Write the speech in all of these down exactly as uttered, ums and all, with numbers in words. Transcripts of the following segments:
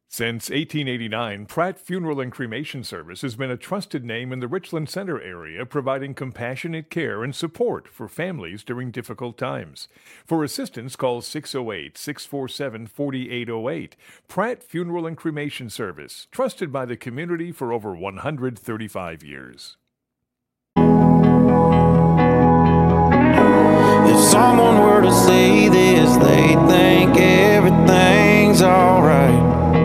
Since eighteen eighty-nine, Pratt Funeral and Cremation Service has been a trusted name in the Richland Center area, providing compassionate care and support for families during difficult times. For assistance, call six oh eight, six four seven, four eight oh eight. Pratt Funeral and Cremation Service, trusted by the community for over one hundred thirty-five years. If someone were to say this, they'd think everything's alright.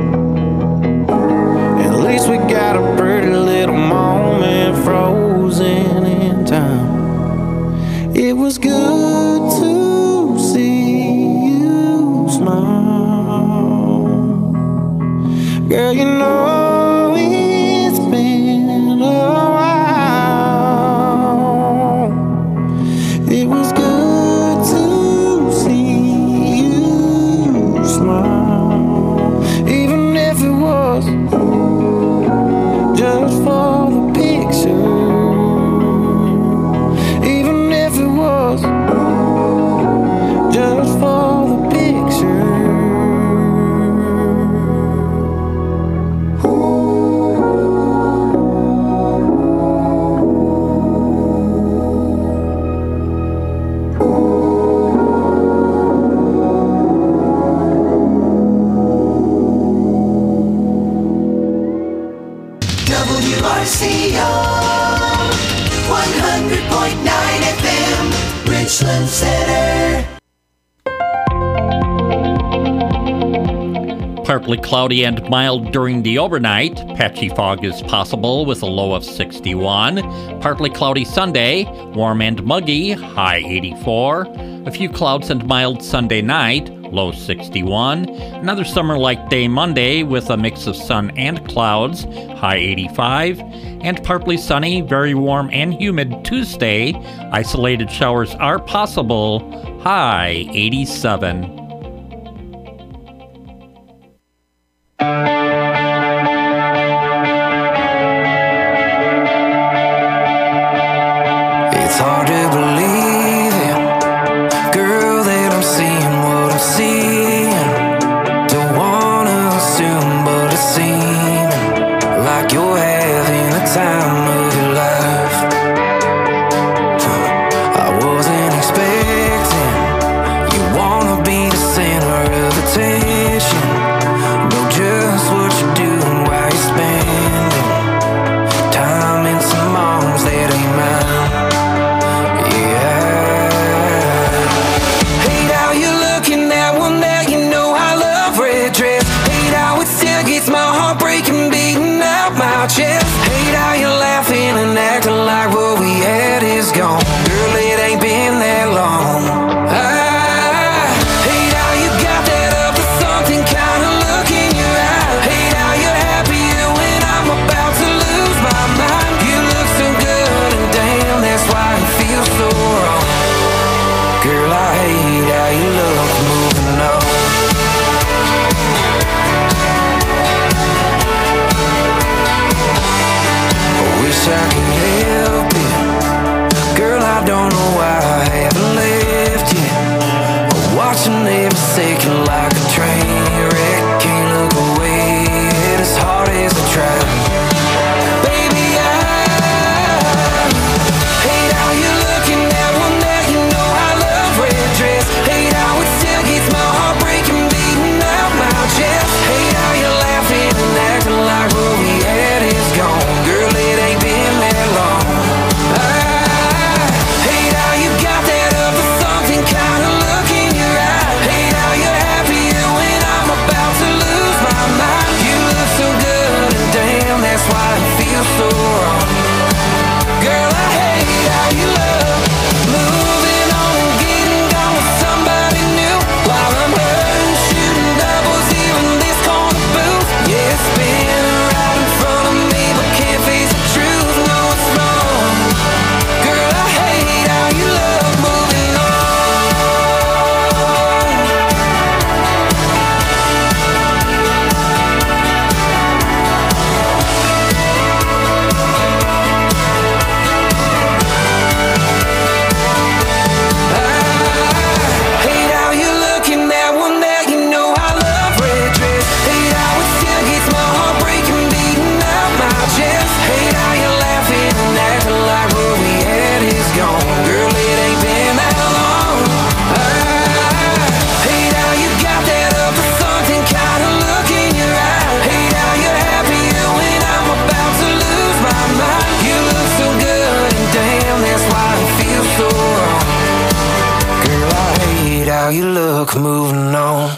At least we got a pretty little moment frozen in time. It was good to see you smile. Girl, you know it's been a while. It was good to see you smile, even if it was just for the picture, even if it was just for the picture. W R C O one hundred point nine F M, Richland Center. Partly cloudy and mild during the overnight. Patchy fog is possible with a low of sixty-one. Partly cloudy Sunday, warm and muggy, high eighty-four. A few clouds and mild Sunday night, low sixty-one. Another summer-like day Monday with a mix of sun and clouds, high eighty-five. And partly sunny, very warm and humid Tuesday. Isolated showers are possible, high eighty-seven. It's hard to believe it, girl, that I'm seeing what I'm seeing. Don't wanna assume, but it's seeming like you're having the time of your life. I wasn't expecting you wanna be the center of attention. Know just what you're doing while you're spending time in some arms that ain't mine. Hate how you're looking that one that you know I love red dress. Hate how it still gets my heart breaking, beating out my chest. Hate how you're laughing and acting like what we had is gone. Girl, it ain't been that long. I hate how you got that up to something kind of look in your eye. Hate how you're happier when I'm about to lose my mind. You look so good and damn, that's why it feels so wrong. Girl, I hate how you look moving on. how you look moving on.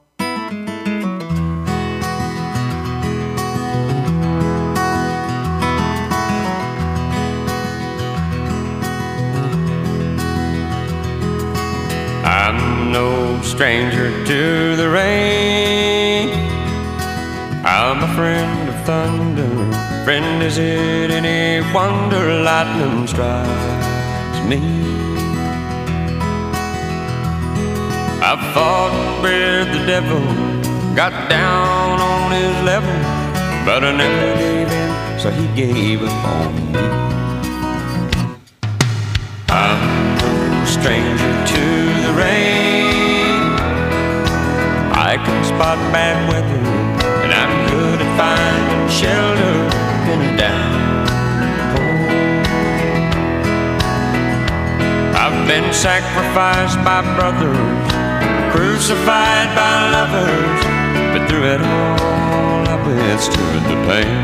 I'm no stranger to the rain. I'm a friend of thunder. Friend, is it any wonder lightning strikes me? I've fought with the devil, got down on his level, but I never gave in, so he gave up on me. I'm no stranger to the rain. I can spot bad weather, and I'm good at finding shelter in a downpour. I've been sacrificed by brothers, crucified by lovers, but through it all I withstood the pain.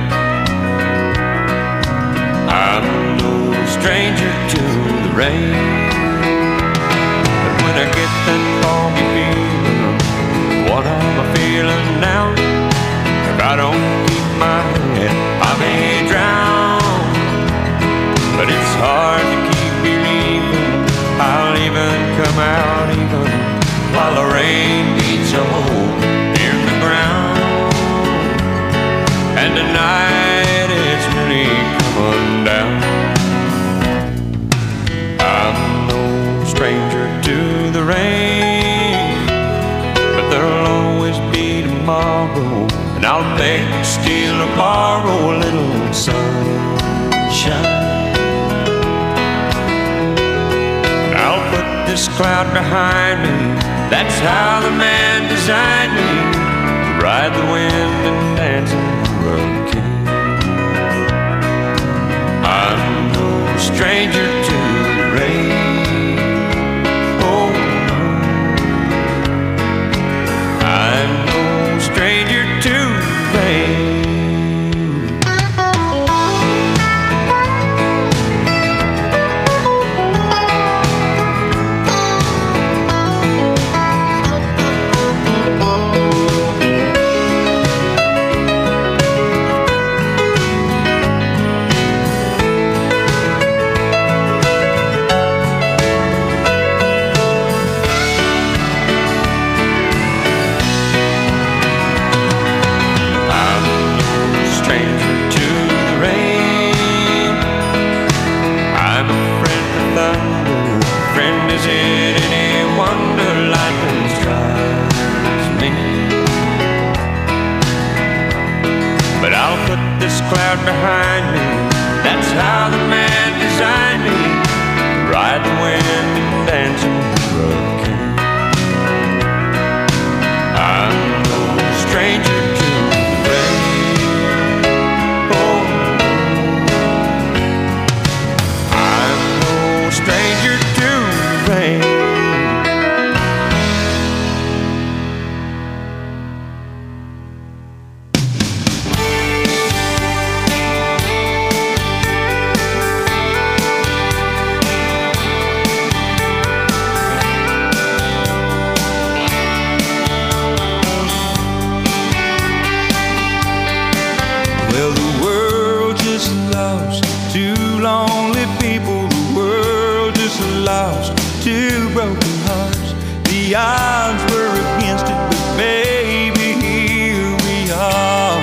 I'm no stranger to the rain, but when I get that foggy feeling, what am I feeling now? If I don't keep my head, I may drown. But it's hard to keep believing I'll even come out even while the rain beats a hole in the ground. And tonight it's really coming down. I'm no stranger to the rain, but there'll always be tomorrow, and I'll beg, steal, or borrow a little sunshine. I'll put this cloud behind me. That's how the man designed me, to ride the wind and dance in the hurricane. I'm no stranger to the rain. Oh no, I'm no stranger to the rain. Cloud behind me, that's how the man designed me, to ride the wind and dance in the hurricane. I'm no stranger to the rain. Oh, I'm no stranger to the rain. Two broken hearts, the odds were against it, but baby, here we are.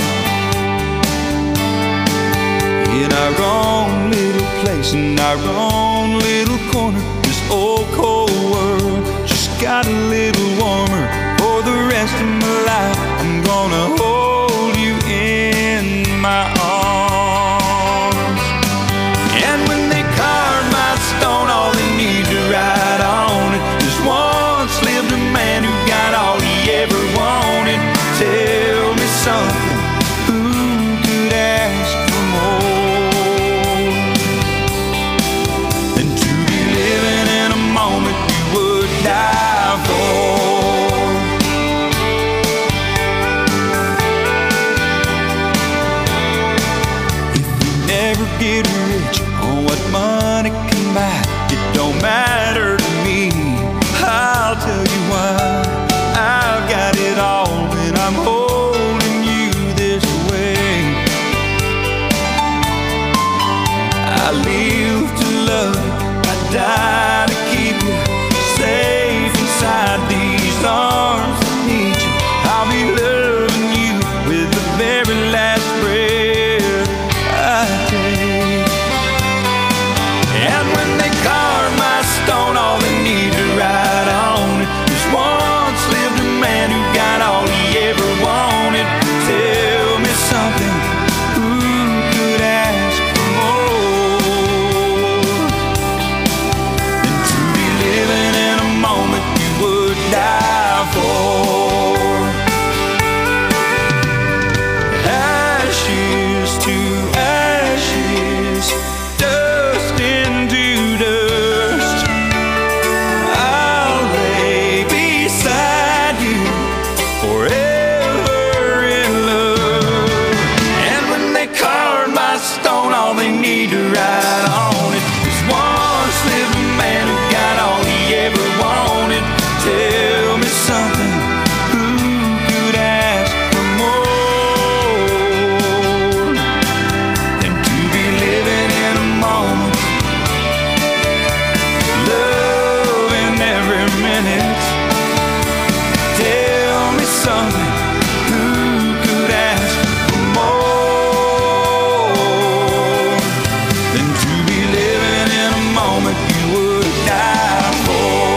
In our own little place, in our own little corner, this old cold world just got a little warmer. For the rest of my life, I'm gonna hold you in my arms. And when they carve my stone, all they need to write on it, just once lived a man who got all he ever wanted. Tell me something, who could ask for more than to be living in a moment you would die for? If we never get rich on what money can buy, it don't matter to me. I'll tell you I live to love you, I die to keep you safe inside these arms that need you. I'll be loving you with the very last breath I take. And when they carve my stone, all they need to write on it is once lived a man who got all he ever wanted. Tell me something, who could ask for more than to be living in a moment you would die for? Ashes to ashes, dust into dust, I'll lay beside you forever in love. And when they carve my stone, all they need to write on it is once lived a man who got all he ever wanted. Tell me something, who could ask for more than to be living in a moment, loving every minute? Tell me something, who could ask for more than to be living in a moment you would die for?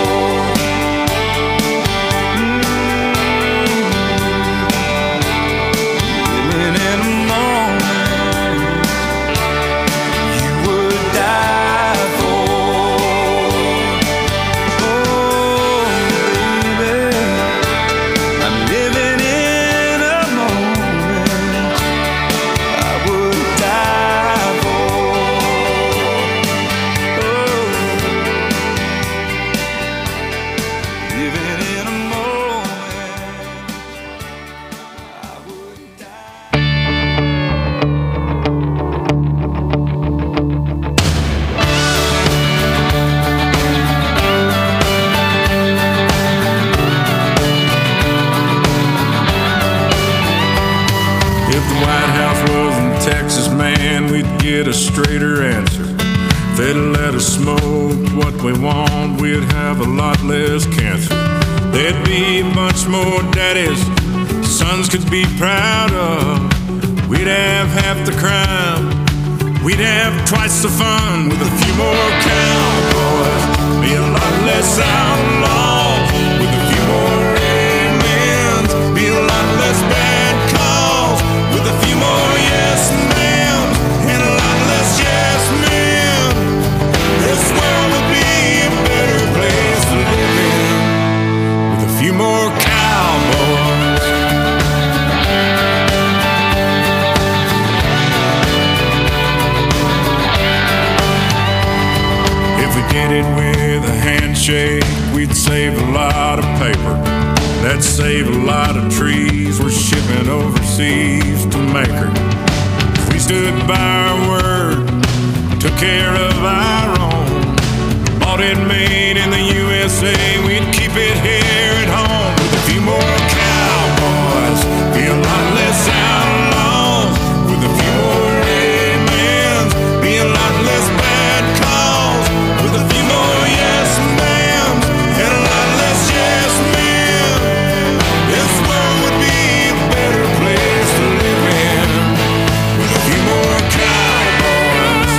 Living in a moment you would die for. Oh, baby, I'm living in a moment I would die for. Oh, living in a moment I would die. If the White House wasn't Texas, man, we'd get a straighter answer. If they'd let us smoke what we want, we'd have a lot less cancer. There'd be a bunch more daddies sons could be proud of. We'd have half the crime, we'd have twice the fun. With a few more cowboys, be a lot less outlaws. With a few more amens, be a lot less bad calls. With a few more yes men and a lot less yes men, this world would be a better place to live in. With a few more cowboys. If we did it with a handshake, we'd save a lot of paper. That'd save a lot of trees we're shipping overseas to make her. If we stood by our word, took care of our own, bought it made in the U S A, we'd keep it here at home. With a few more cowboys, be a lot less outlaws. With a few more amens, be a lot less bad calls. With a few more yes men and a lot less yes men, this world would be a better place to live in. With a few more cowboys.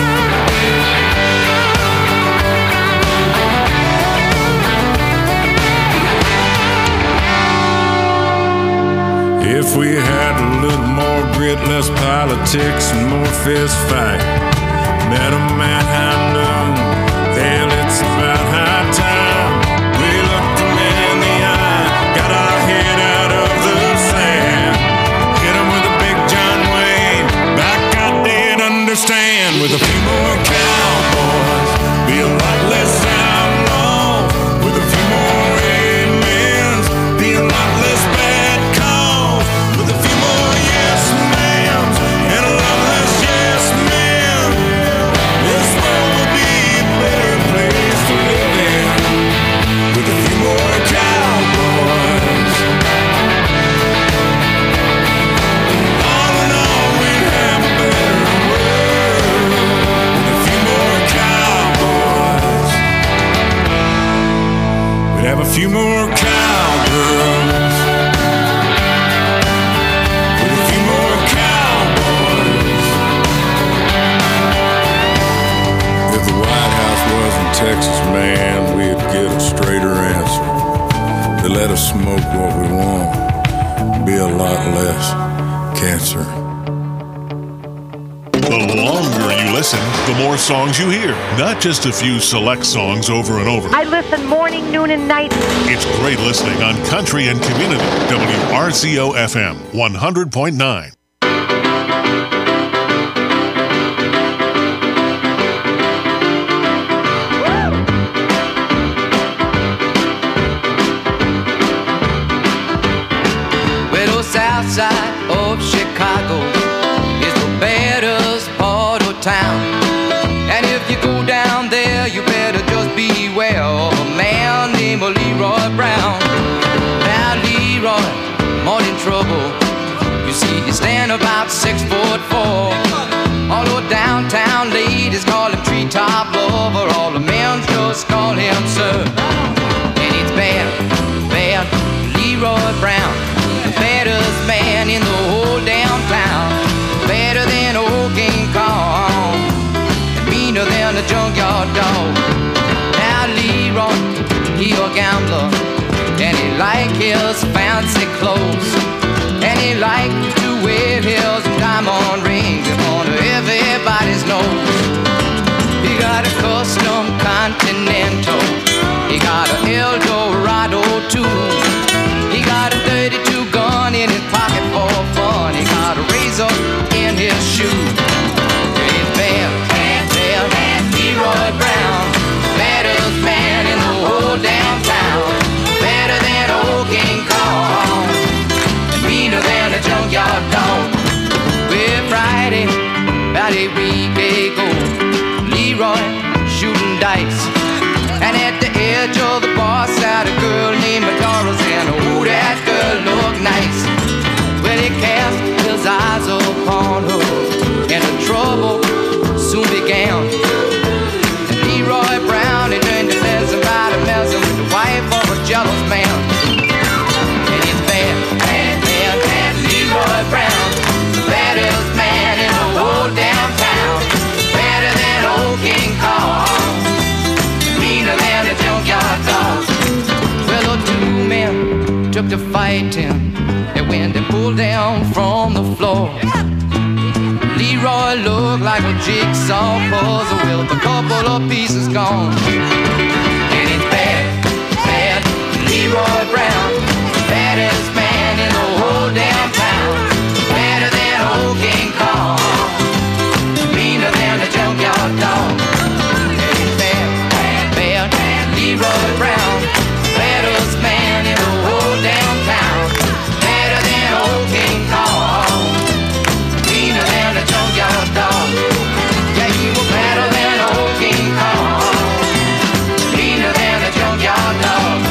If we had a little more grit, less politics and more fist fight. Met a man high noon, then it's about high time. We looked him in the eye, got our head out of the sand. Hit him with a big John Wayne, back I did understand. With a few more cowboys, be a lot less outlaws. With a few more amens, be a lot less bad calls. With a few more yes men and a lot less yes men, this world would be few more cowgirls, with a few more cowboys. If the White House was in Texas, man, we'd get a straighter answer. They let us smoke what we want, be a lot less cancer. The longer you listen, the more songs you hear. Not just a few select songs over and over. I listen morning, noon, and night. It's great listening on Country and Community. W R C O F M, one hundred point nine. Well, south side of Chicago is the baddest part of town. And if you go down there, you better just beware of a man named Leroy Brown. Now Leroy, morning trouble. You see, he stand about six foot four. All the downtown ladies call him treetop lover. All the men just call him sir. And it's bad, bad Leroy Brown, the baddest man in the whole damn town. Better than old King Kong, and meaner than a junkyard dog. Now Leroy, he a gambler, and he like his fancy clothes, and he like to wear his diamond rings on everybody's nose. He got a custom Continental, he got an Eldorado too. He got a thirty-two gun in his pocket for fun. He got a razor in his shoe. It's bad, bad, bad, bad Leroy Brown, baddest man in the whole damn town. Better than old King Kong, and meaner than a junkyard dog. Well, Friday, about a week ago, Leroy shooting dice, and at the edge of the bar sat a girl named Doris, and oh, that girl looked nice. Well, he cast his eyes upon her, and the trouble soon began. And Leroy Brown, he turned to messing about and messing with the wife of a jealous man. And it's bad, bad, bad, bad Leroy Brown, the baddest man in the whole damn town. Better than old King Kong, meaner than a junkyard dog. Well, the two men took to fighting, and when they pulled down from the floor, Leroy looked like a jigsaw puzzle with a couple of pieces gone. And it's bad, bad Leroy Brown, baddest man in the whole damn town. Better than old King Kong, meaner than a junkyard dog. And it's bad, bad, bad Leroy Brown, baddest man in the whole damn town. Better than old King Kong, meaner than a junkyard dog. Yeah, he was better than old King Kong, meaner than a junkyard dog.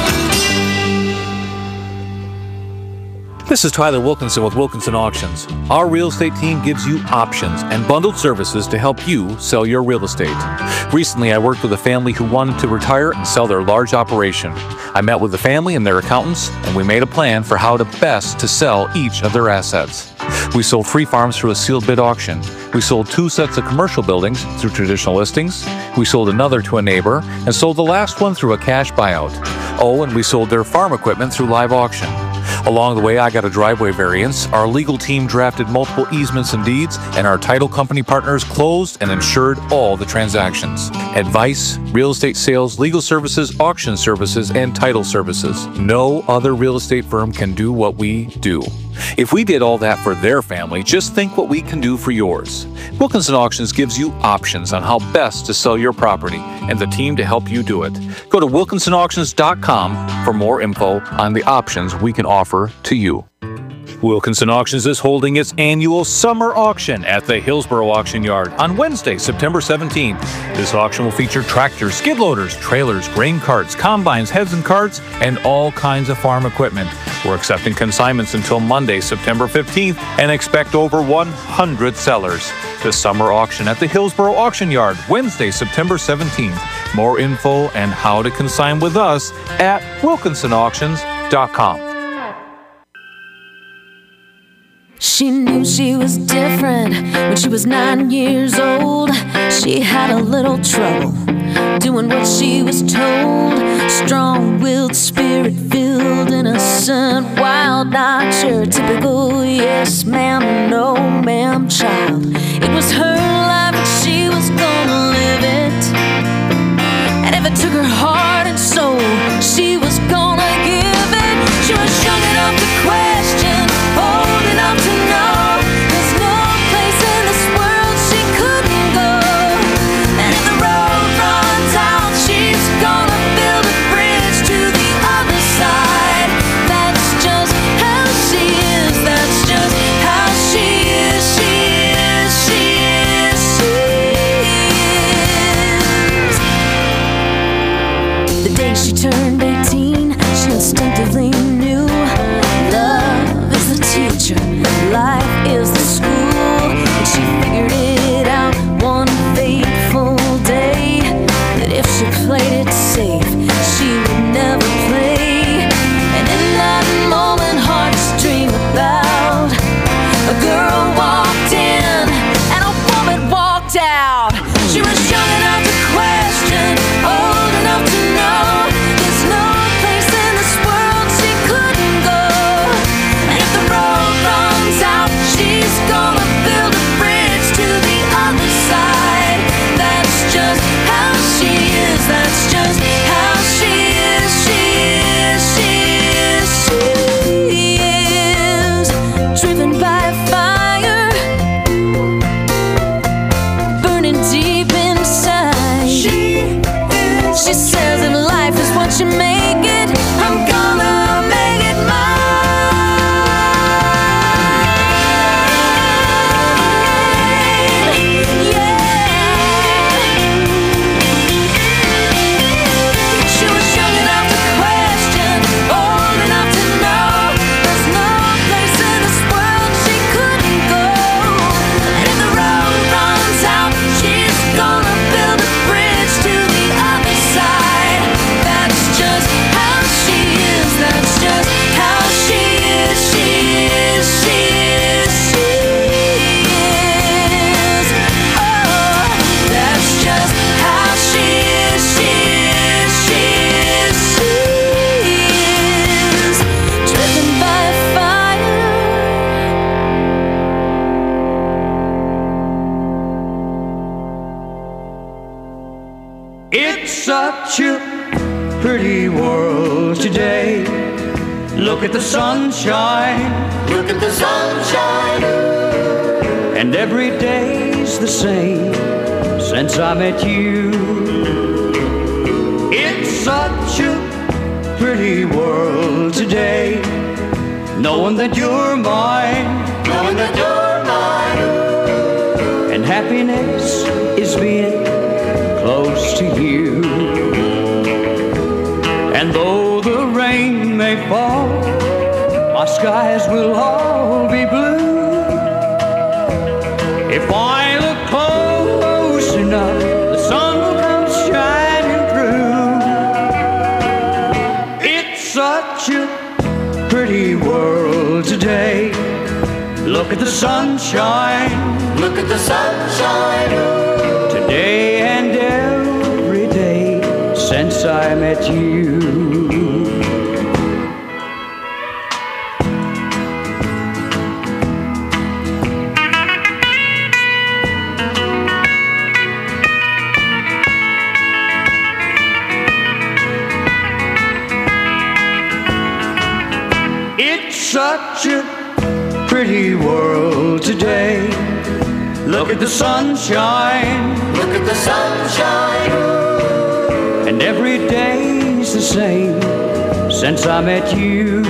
This is Tyler Wilkinson with Wilkinson Auctions. Our real estate team gives you options and bundled services to help you sell your real estate. Recently, I worked with a family who wanted to retire and sell their large operation. I met with the family and their accountants, and we made a plan for how to best to sell each of their assets. We sold three farms through a sealed bid auction. We sold two sets of commercial buildings through traditional listings. We sold another to a neighbor and sold the last one through a cash buyout. Oh, and we sold their farm equipment through live auction. Along the way, I got a driveway variance, our legal team drafted multiple easements and deeds, and our title company partners closed and insured all the transactions. Advice, real estate sales, legal services, auction services, and title services. No other real estate firm can do what we do. If we did all that for their family, just think what we can do for yours. Wilkinson Auctions gives you options on how best to sell your property and the team to help you do it. Go to wilkinson auctions dot com for more info on the options we can offer to you. Wilkinson Auctions is holding its annual summer auction at the Hillsboro Auction Yard on Wednesday, September seventeenth. This auction will feature tractors, skid loaders, trailers, grain carts, combines, heads and carts, and all kinds of farm equipment. We're accepting consignments until Monday, September fifteenth, and expect over one hundred sellers. The summer auction at the Hillsboro Auction Yard, Wednesday, September seventeenth. More info and how to consign with us at wilkinson auctions dot com. She knew she was different when she was nine years old. She had a little trouble doing what she was told. Strong-willed, spirit-filled, innocent, wild, not your typical yes ma'am, no ma'am child. It was her life and she was gonna live it. And if it took her heart and soul, she was gonna give it. She was young enough to question, old enough to know there's no place in this world she couldn't go. And if the road runs out, she's gonna build a bridge to the other side. That's just how she is. That's just how she is. She is. She is. She is. The day she turned eighteen, she instinctively knew love is the teacher, life is the school. And she figured it out one fateful day, that if she played it safe, she would never play. And in that moment, hearts dream about a girl walked in and a woman walked out. She was young enough to question, old enough to know there's no place in this world she couldn't go. And if the road runs out, she's gonna build a bridge to the other side. That's just how she is. That's just how she is. She is. She is. She is. Driven by a fire, burning deep inside. She is. She says if life is what you make it, I'm gonna make it mine. Yeah. She was young enough to question, old enough to know there's no place in this world she couldn't go. And if the road runs out, she's gonna build a bridge to the other side. That's just how she is. That's just how she is. She is. She is. She is. Oh, that's just how she is. She is. She is. She is. Driven by fire. It's such a pretty world today. Look at the sunshine, Look at the sunshine. and every day's the same since I met you. It's such a pretty world today, knowing that you're mine, Knowing that you're mine. and happiness is being close to you. And though the rain may fall, our skies will all be blue. If I look close enough, the sun will come shining through. It's such a pretty world today. Look at the sunshine, Look at the sunshine. today and every day since I met you. It's such a pretty world today. Look at the sunshine, Look at the sunshine. and every day's the same since I met you.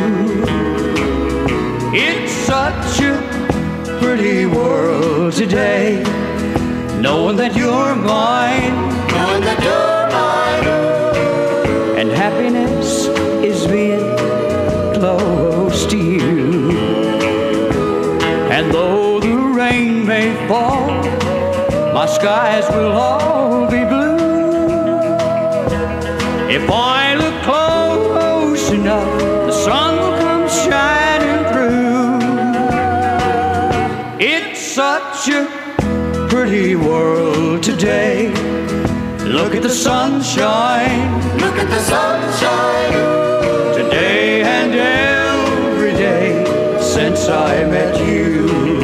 It's such a pretty world today, knowing that you're mine, Knowing that you're mine. and happiness is being close to you. And though the rain may fall, my skies will all be blue. If I look close enough, the sun will come shining through. It's such a pretty world today. Look at the sunshine. Look at the sunshine. Today and every day since I met you.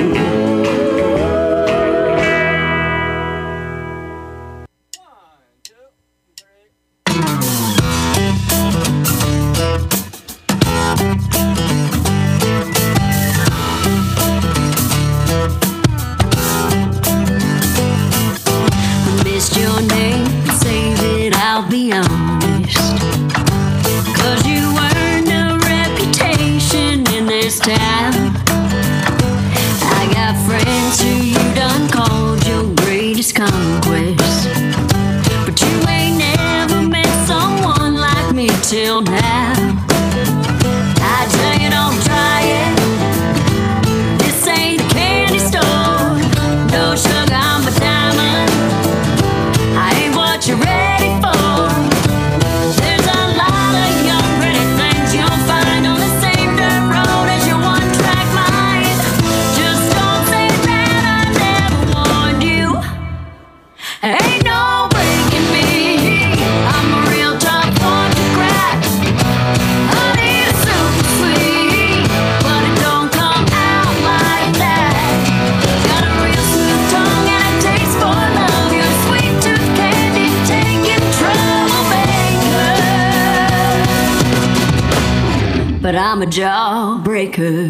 Missed your name, save it, I'll be honest. Cause you earned a reputation in this town. I got friends who you done called your greatest conquest. But you ain't never met someone like me till now. I tell you, don't try it. This ain't a candy store. No sugar, I'm a diamond. I ain't what you're ready for. There's a lot of young pretty things you'll find on the same dirt road as your one-track mind. Just don't say that I never warned you. Ain't no breaking me. I'm a real tough one to crack. Honey, it's super sweet, but it don't come out like that. Got a real smooth tongue and a taste for love. You're sweet tooth candy, taking trouble maker. But I'm a jawbreaker.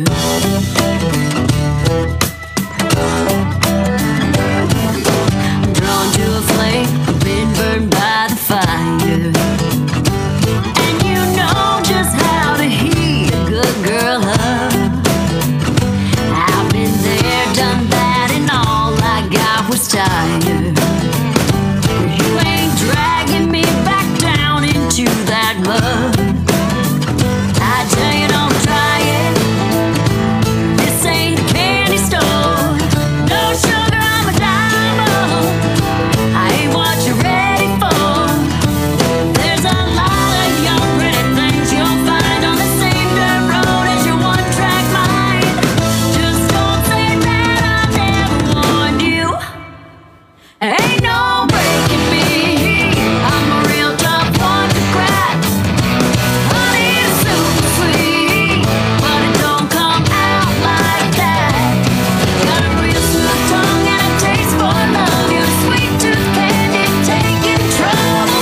I'm drawn to a flame, I've been burned by the fire. And you know just how to heat a good girl up. I've been there, done that, and all I got was tired. You ain't dragging me back down into that mud. I tell you, don't try it. This ain't a candy store. No sugar, I'm a diamond. I ain't what you're ready for. There's a lot of young pretty things you'll find on the same dirt road as your one-track mind. Just don't say that I never warned you. Ain't no breaking me. I'm a real tough one to crack. Honey, it's super sweet, but it don't come out like that. Got a real smooth tongue and a taste for love. You're sweet tooth candy, taking trouble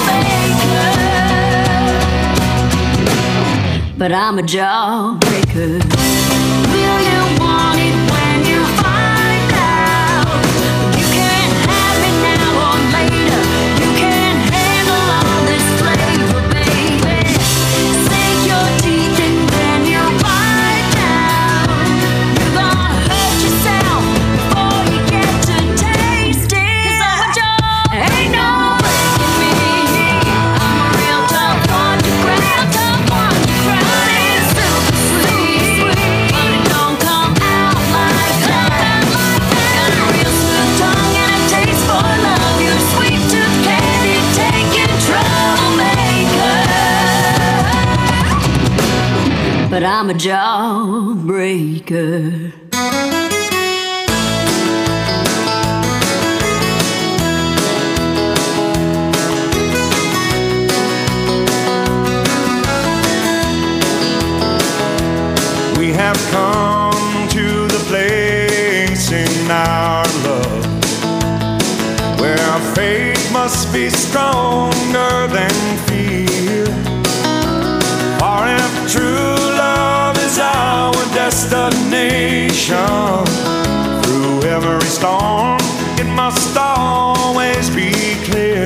maker. But I'm a jawbreaker. Will you want it when you find out? You can't have it now or later. You can't handle all this flavor, baby. Sink your teeth and then you bite down. You're gonna hurt yourself before you get to taste it. 'Cause I'm a jaw, ain't no breaking me. I'm a real tough one to crack, tough one to crack. It's super sweet, but it don't come out like that. Got a real smooth tongue and a taste for love. You're sweet tooth candy, taking trouble maker. But I'm a jawbreaker. We have come to the place in our love where our faith must be stronger than fear. For if true love is our destination, through every storm it must always be clear.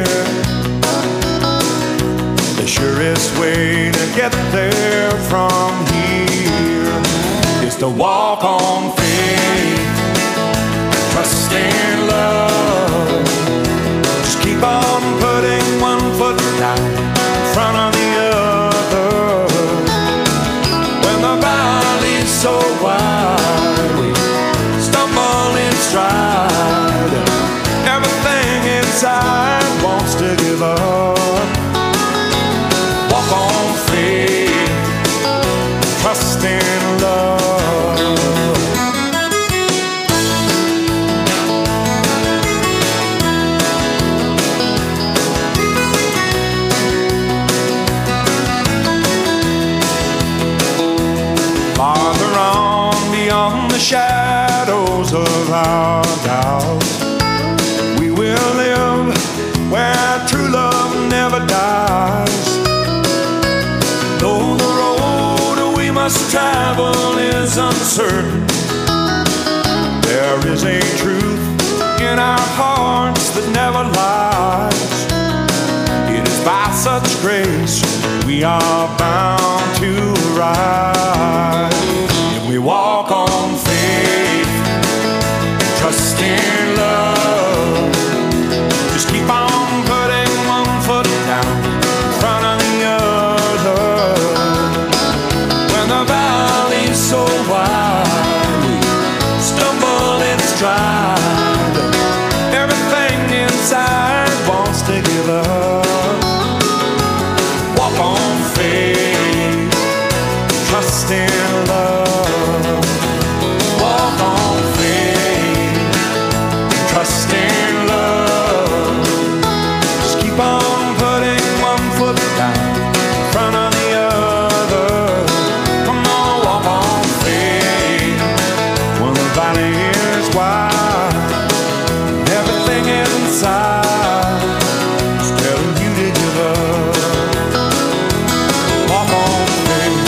The surest way to get there from here is to walk on faith, trust in love. Just keep on putting one foot down in front of the other. When the valley's so wide, we stumble in stride. Everything inside wants to give up. shadows of our doubts. We will live where true love never dies. Though the road we must travel is uncertain, there is a truth in our hearts that never lies. It is by such grace we are bound to rise. If we walk on faith, trust in love, just keep on putting one foot down in front of the other. When the valley's so wide, we stumble and stride. Everything inside wants to give up. Walk on faith, trust in love. Walk on faith, trust in love. Just keep on putting one foot down in front of the other. Come on, walk on faith. When the valley is wide, everything inside is telling you to give up. Walk on faith.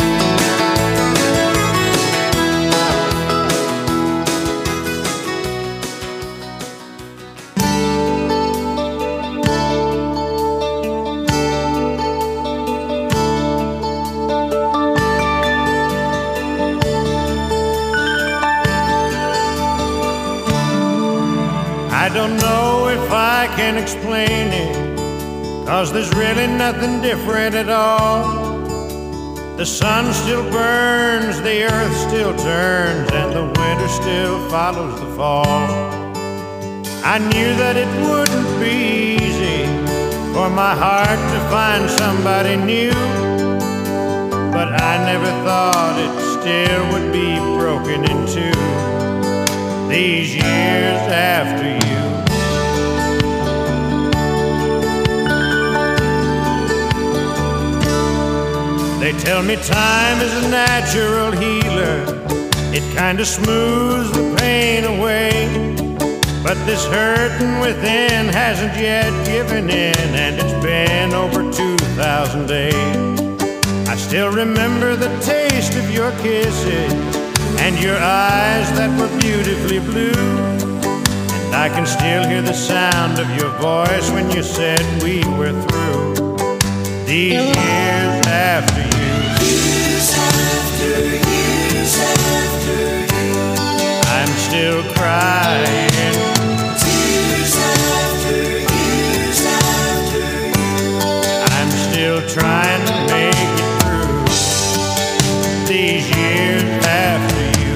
I don't know if I can explain it, 'cause there's really nothing different at all. The sun still burns, the earth still turns, and the winter still follows the fall. I knew that it wouldn't be easy for my heart to find somebody new, but I never thought it still would be broken in two these years after you. They tell me time is a natural healer, it kinda smooths the pain away, but this hurting within hasn't yet given in, and it's been over two thousand days. I still remember the taste of your kisses and your eyes that were beautifully blue, and I can still hear the sound of your voice when you said we were through. These years after you, years after years after you, I'm still crying. Tears after years after you, I'm still trying to make it through. These years after you.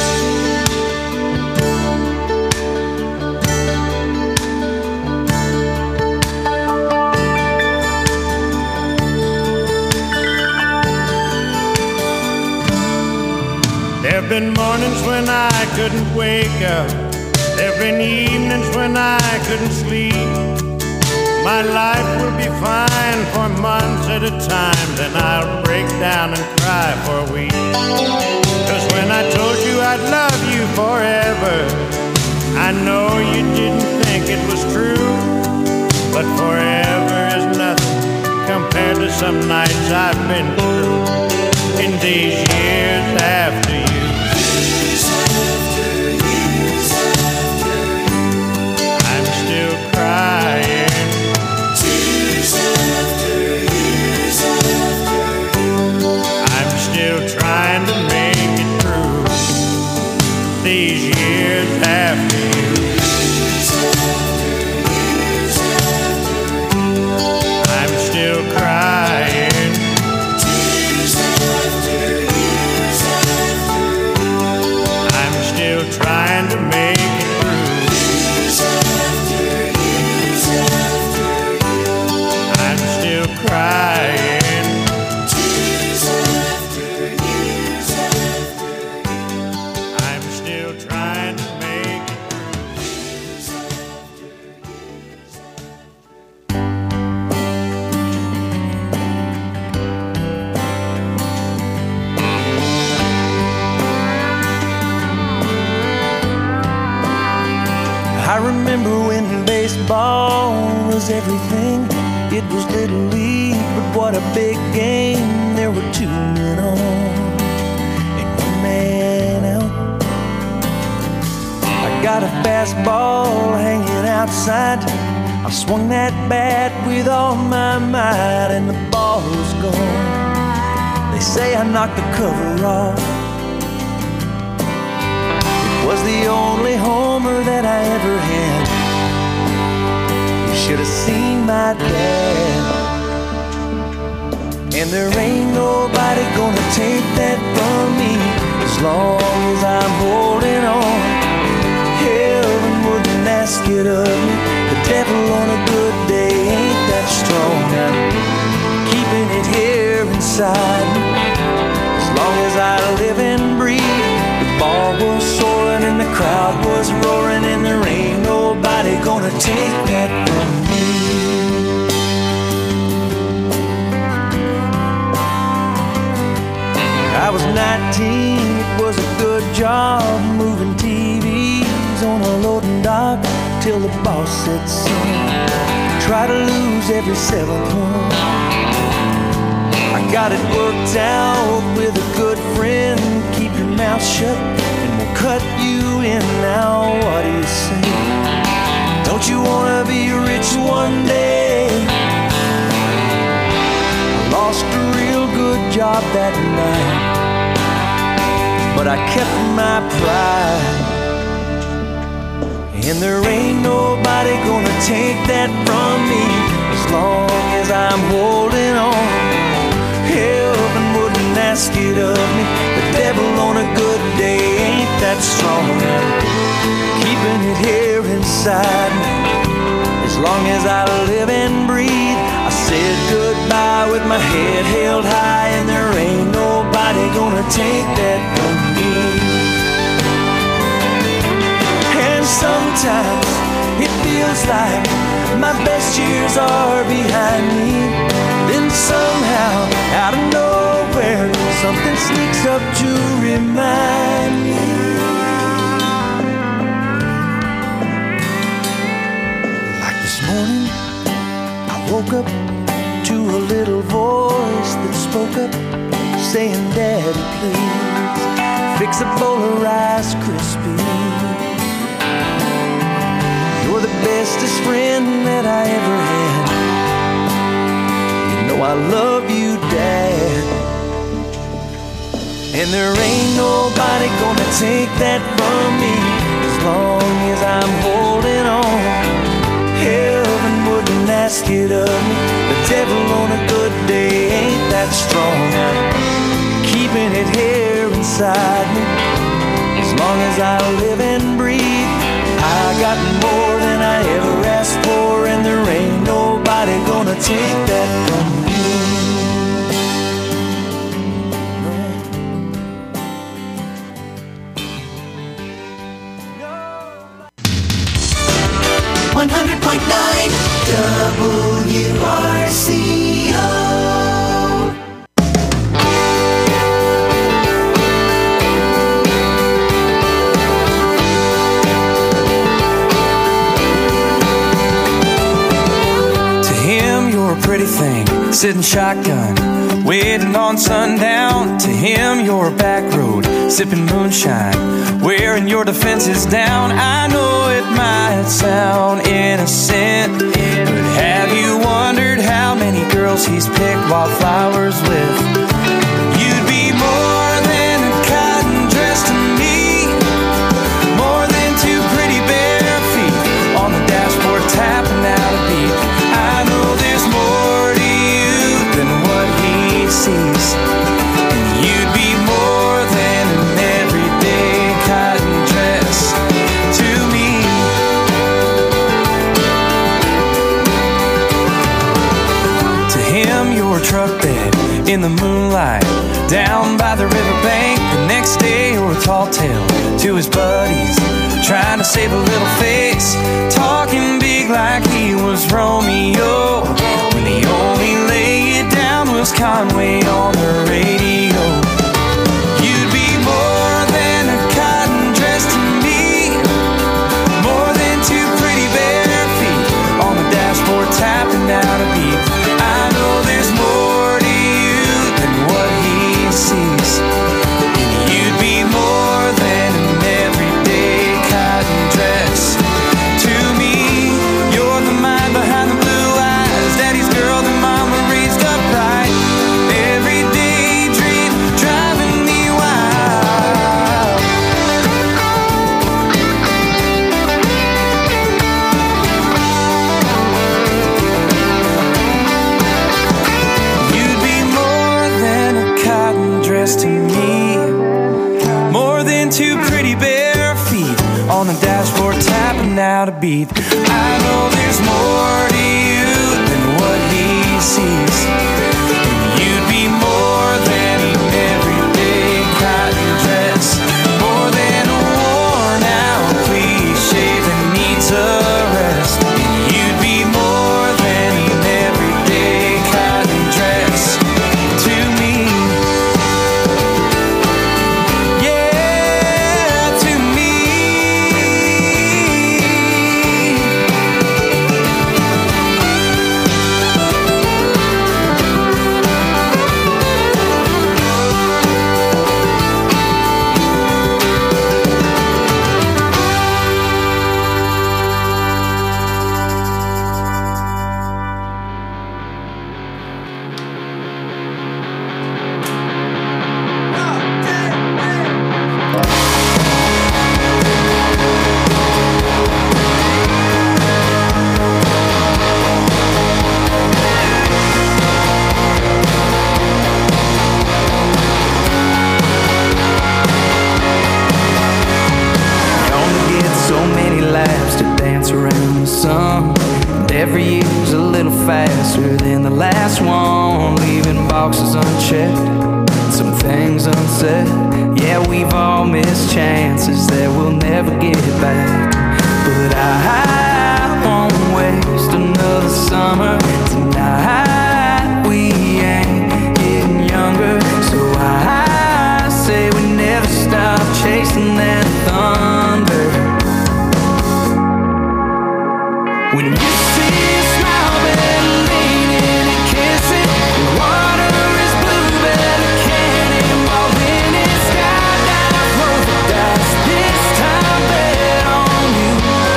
There've been mornings when I couldn't wake up. There've been evenings when I couldn't sleep. My life will be fine for months at a time, then I'll break down and cry for a week. 'Cause when I told you I'd love you forever, I know you didn't think it was true, but forever is nothing compared to some nights I've been through in these years after you. years after years after you, I'm still crying. tears after years after you, I'm still trying to make it through these years after you. years after years after you, I'm still crying. tears after years after you, I'm still trying to make it through years after years after you, I'm still crying. tears after years after you, I'm still trying to make it years after years after I remember when baseball was everything. It was Little League, but what a big game. There were two men on and one man out. I got a fastball hanging outside. I swung that bat with all my might, and the ball was gone. They say I knocked the cover off. It was the only homer that I ever had. You should have seen my dad. And there ain't nobody gonna take that from me as long as I'm holding on. Heaven wouldn't ask it of me. The devil on a good day ain't that strong. I'm keeping it here inside me as long as I live and breathe. The ball was soaring and the crowd was roaring, and there ain't nobody gonna take that from me. I was nineteen, it was a good job moving T Vs on a loading dock till the boss said so. Try to lose every seventh one. I got it worked out with a good friend. Keep your mouth shut and we'll cut you in. Now what do you say? Don't you wanna be rich one day? I lost a real good job that night, but I kept my pride. And there ain't nobody gonna take that from me as long as I'm holding on. Heaven wouldn't ask it of me. The devil on a good day ain't that strong. I'm keeping it here inside me as long as I live and breathe. I said goodbye with my head held high, and there ain't nobody gonna take that from me. And sometimes it feels like my best years are behind me. Then somehow, out of nowhere, something sneaks up to remind me. Like this morning, I woke up to a little voice that spoke up, saying, Daddy, please, fix a bowl of Rice Krispies. You're the bestest friend that I ever had. You know I love you, Dad. And there ain't nobody gonna take that from me as long as I'm holding on. Heaven wouldn't ask it of me. The devil on a good day ain't that strong. I'm keeping it here inside me as long as I live and breathe. I got more than I ever asked for, and there ain't nobody gonna take that from me. one hundred point nine W R C O. Pretty thing, sitting shotgun, waiting on sundown. To him, you're a back road, sipping moonshine, wearing your defenses down. I know it might sound innocent, but have you wondered how many girls he's picked wildflowers with? You'd be more than a cotton dress to me, more than two pretty bare feet on the dashboard tapping out a beat. I know there's more to you than what he sees, and you'd be more than an everyday cotton dress to me. To him, you're a truck bed in the moonlight, down by the riverbank. The next day, you're a tall tale to his buddies, trying to save a little face, talking big like he was Romeo, when the only lay it down was Conway on the radio. You'd be more than a cotton dress to me, more than two on the dashboard tapping out a beat. I know there's more to you than what he sees. You'd be more than an everyday cotton dress, more than a worn out cliche that needs a rest. You'd be more than an everyday cotton dress to me. Yeah, to me. Around the sun, and every year's a little faster than the last one, leaving boxes unchecked, some things unsaid. Yeah, we've all missed chances that we'll never get back, but I won't waste another summer tonight. We ain't getting younger, so I say we never stop chasing that thunder. When you see a smile, better lean in and kiss it. The water is blue, better cannonball in it. Sky down, roll the dice, this time bet on you.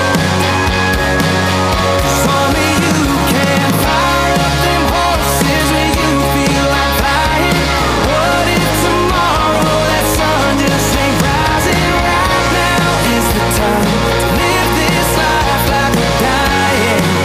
'Cause only you can fire up them horses when you feel like flying. What if tomorrow that sun just ain't rising? Right now is the time to live this life like we're dying.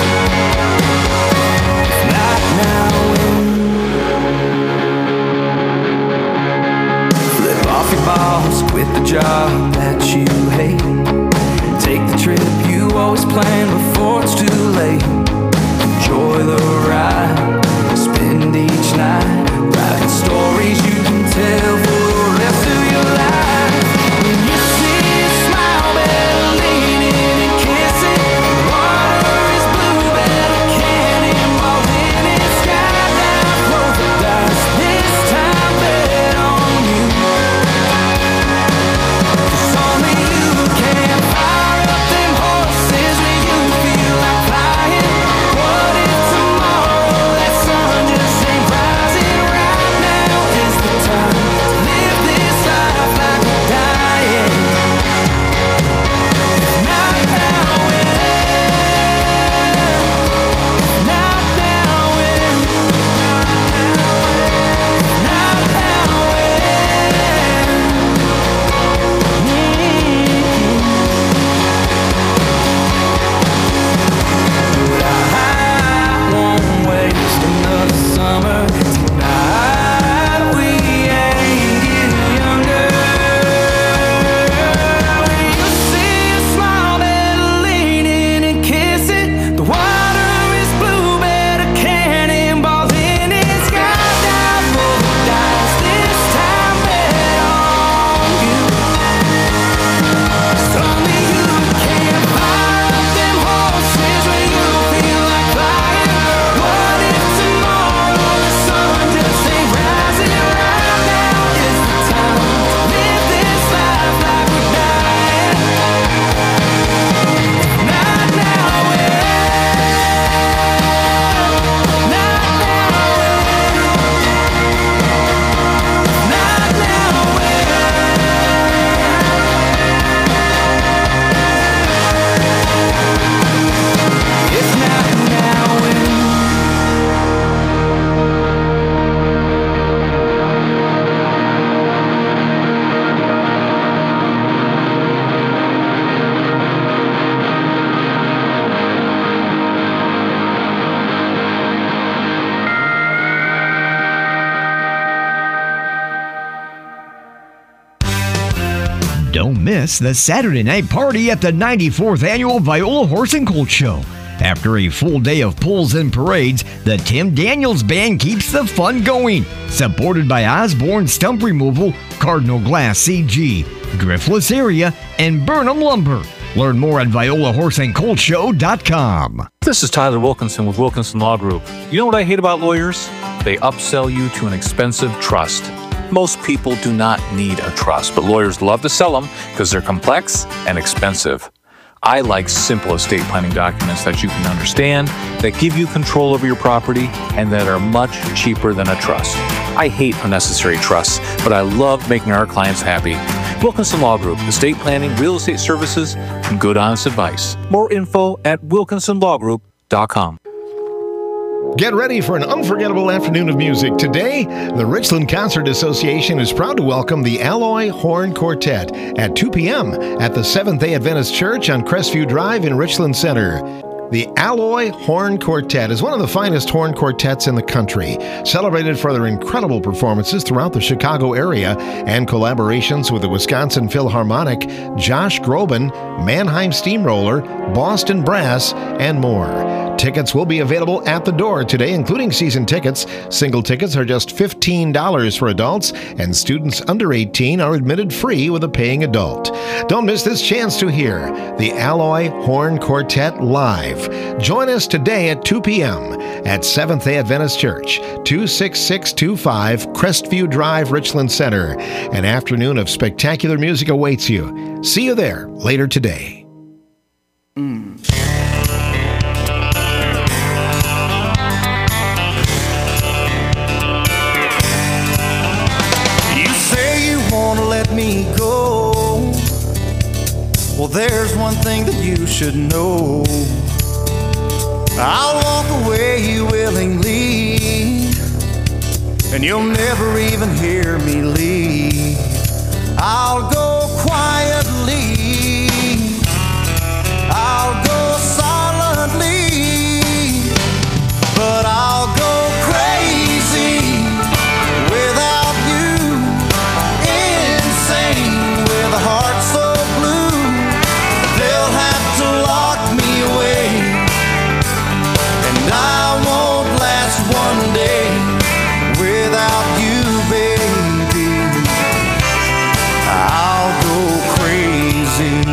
miss the Saturday night party at the ninety-fourth Annual Viola Horse and Colt Show. After a full day of pulls and parades, the Tim Daniels Band keeps the fun going. Supported by Osborne Stump Removal, Cardinal Glass C G, Driftless Area, and Burnham Lumber. Learn more at viola horse and colt show dot com. This is Tyler Wilkinson with Wilkinson Law Group. You know what I hate about lawyers? They upsell you to an expensive trust. Most people do not need a trust, but lawyers love to sell them because they're complex and expensive. I like simple estate planning documents that you can understand, that give you control over your property, and that are much cheaper than a trust. I hate unnecessary trusts, but I love making our clients happy. Wilkinson Law Group, estate planning, real estate services, and good honest advice. More info at wilkinson law group dot com. Get ready for an unforgettable afternoon of music. Today, the Richland Concert Association is proud to welcome the Alloy Horn Quartet at two p.m. at the Seventh-day Adventist Church on Crestview Drive in Richland Center. The Alloy Horn Quartet is one of the finest horn quartets in the country, celebrated for their incredible performances throughout the Chicago area and collaborations with the Wisconsin Philharmonic, Josh Groban, Mannheim Steamroller, Boston Brass, and more. Tickets will be available at the door today, including season tickets. Single tickets are just fifteen dollars for adults, and students under eighteen are admitted free with a paying adult. Don't miss this chance to hear the Alloy Horn Quartet live. Join us today at two p.m. at Seventh-day Adventist Church, two six six two five Crestview Drive, Richland Center. An afternoon of spectacular music awaits you. See you there later today. Mm. Let me go. Well, there's one thing that you should know. I'll walk away willingly, and you'll never even hear me leave. I'll go quietly, I'll go silently, but I'll go crazy without you. With a heart so blue, they'll have to lock me away, and I won't last one day without you, baby. I'll go crazy.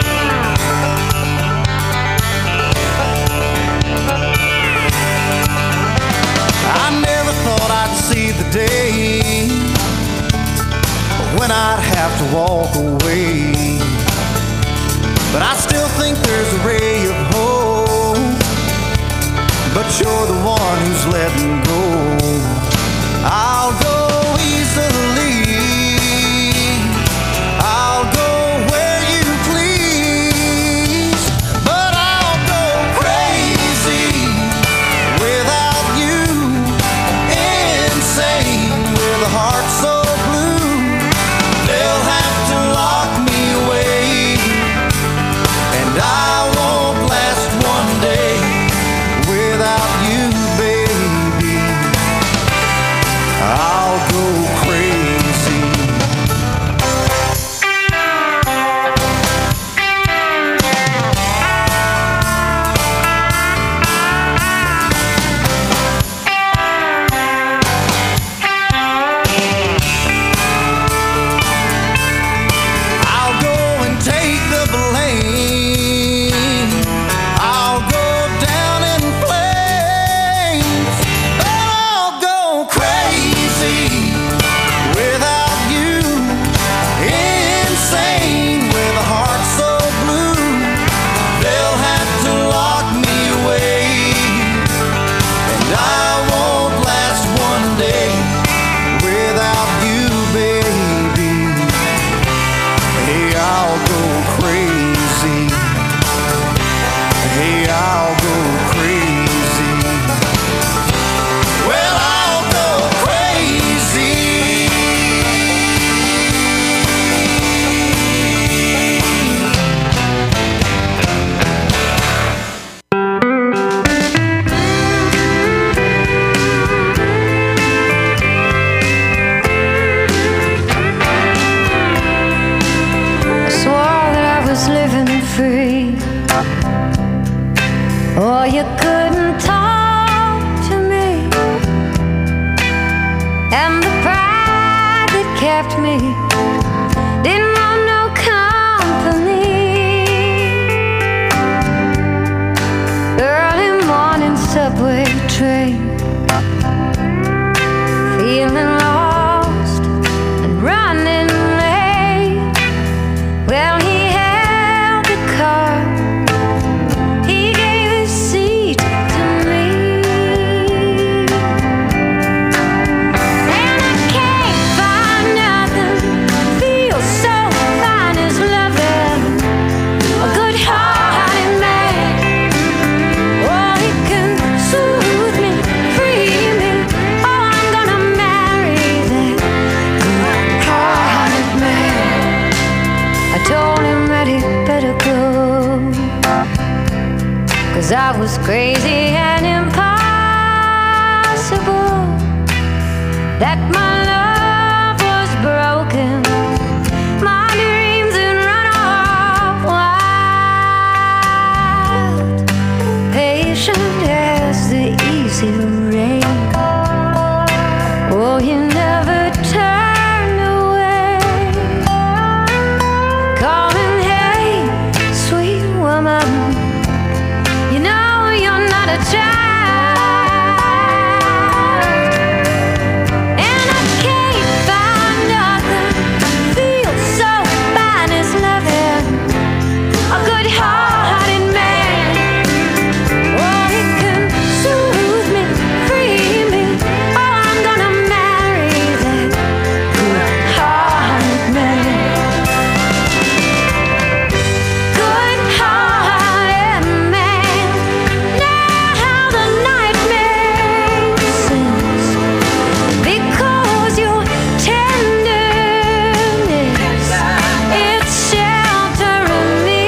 I never thought I'd see the day when I'd have to walk away, but I still think there's a ray of hope. But you're the one who's letting go. I'll go easily, I'll go where you please, but I'll go crazy without you. Insane with a heart so they'll have to lock me away, and I won't free. Oh, you couldn't talk to me, and the pride that kept me didn't want no company. Early morning subway train, feeling lost and running late. Well, he held the car, he gave his seat to me, and I can't find nothing feels so fine as loving a good-hearted man. Oh, he can soothe me, free me. Oh, I'm gonna marry that good-hearted man. I told him that he'd better go, 'cause I was crazy and impossible, that my love was broken, my dreams had run off wild, patient as the easy rain. Oh, you never turned away, calling, hey, sweet woman, you know you're not a child. And I can't find nothing feels so fine as loving a good-hearted man. Oh, he can soothe me, free me. Oh, I'm gonna marry that good-hearted man. Good-hearted man. Now the night makes sense, because your tenderness, it's sheltering me.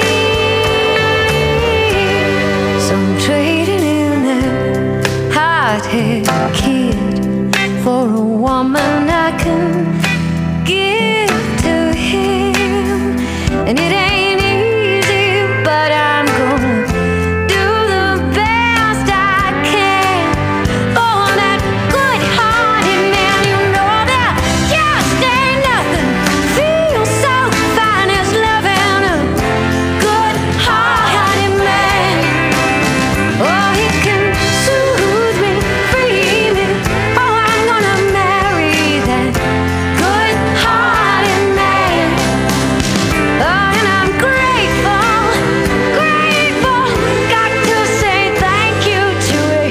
So I'm trading in that hot-head kid for a woman I can give to him. And it ain't easy, but I'm gonna do the best I can for that good-hearted man. You know that just ain't nothing feels so fine as loving a good-hearted man. Oh, he can soothe me, free me. Oh, I'm gonna marry that good-hearted man. Oh, and I'm grateful, grateful, got to say thank you to a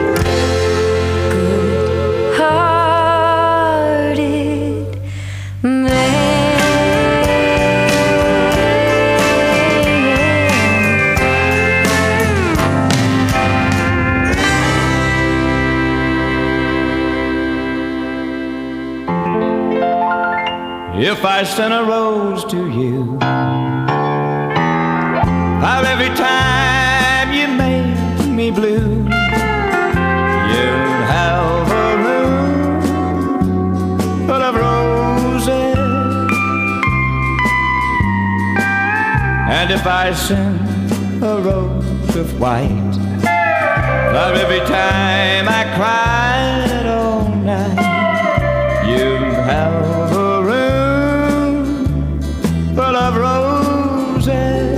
good-hearted man. If I sent a rose to you, how every time you make me blue, you'd have a room full of roses. And if I sent a rose of white, how every time I cried all night, you'd have a full of roses.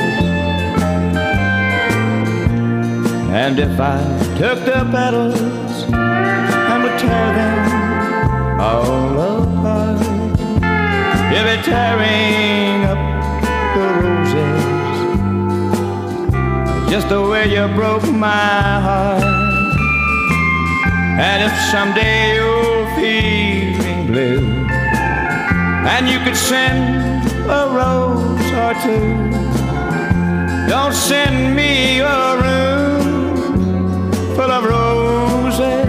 And if I took the petals and would tear them all apart, you'd be tearing up the roses just the way you broke my heart. And if someday you're feeling blue and you could send a rose or two, don't send me a room full of roses.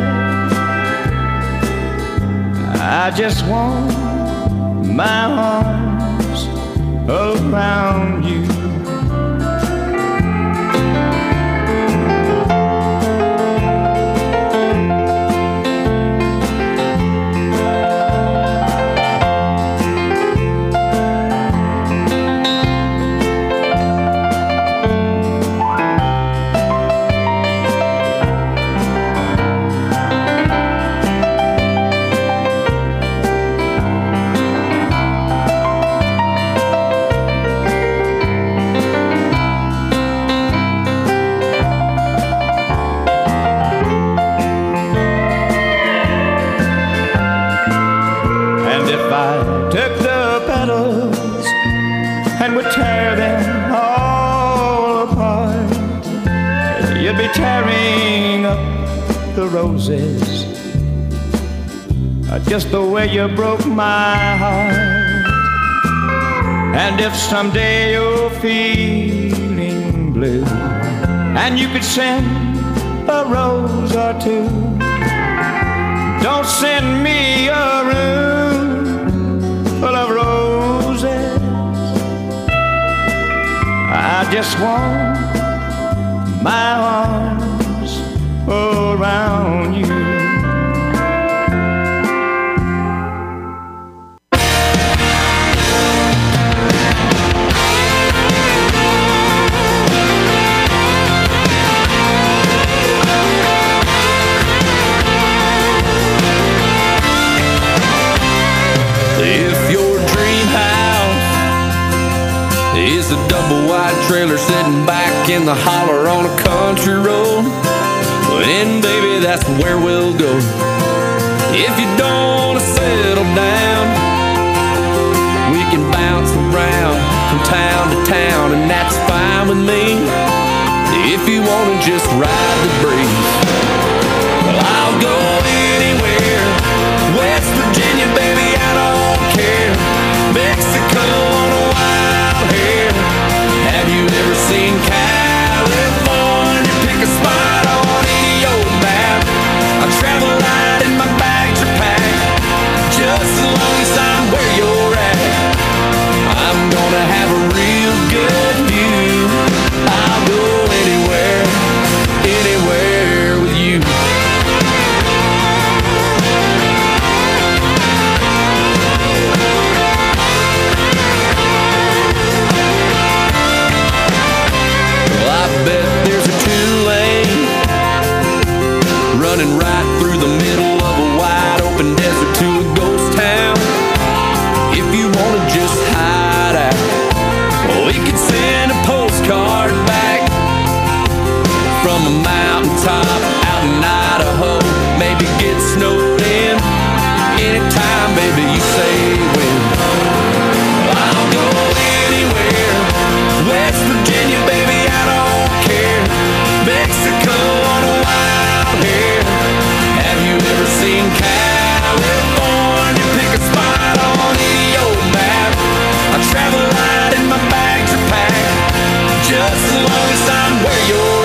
I just want my arms around you. day tearing up the roses, just the way you broke my heart. And if someday you're feeling blue and you could send a rose or two, don't send me a room full of roses. I just want my arms around you. Is a double wide trailer sitting back in the holler on a country road, then baby, that's where we'll go. If you don't wanna settle down, we can bounce around from town to town, and that's fine with me. If you wanna just ride the breeze, well, I'll go anywhere. West Virginia, baby, I don't care. Mexico on a wild hair. Have you ever seen California? Pick a spot on any old map. I travel light and my bags are packed, just as long as I'm where you're at. I'm gonna have a real good view. I'll go anywhere, anywhere with you. Running right through the middle of a wide open desert to a ghost town. If you wanna just hide out, we could send a postcard back from a mountaintop out in Idaho. Maybe get snowed in anytime, baby, you say when. I'll go anywhere. West Virginia, baby, I don't care. Mexico on a wild hair. Have you ever seen California? Pick a spot on any old map. I travel light and my bags are packed, just as long as I'm where you're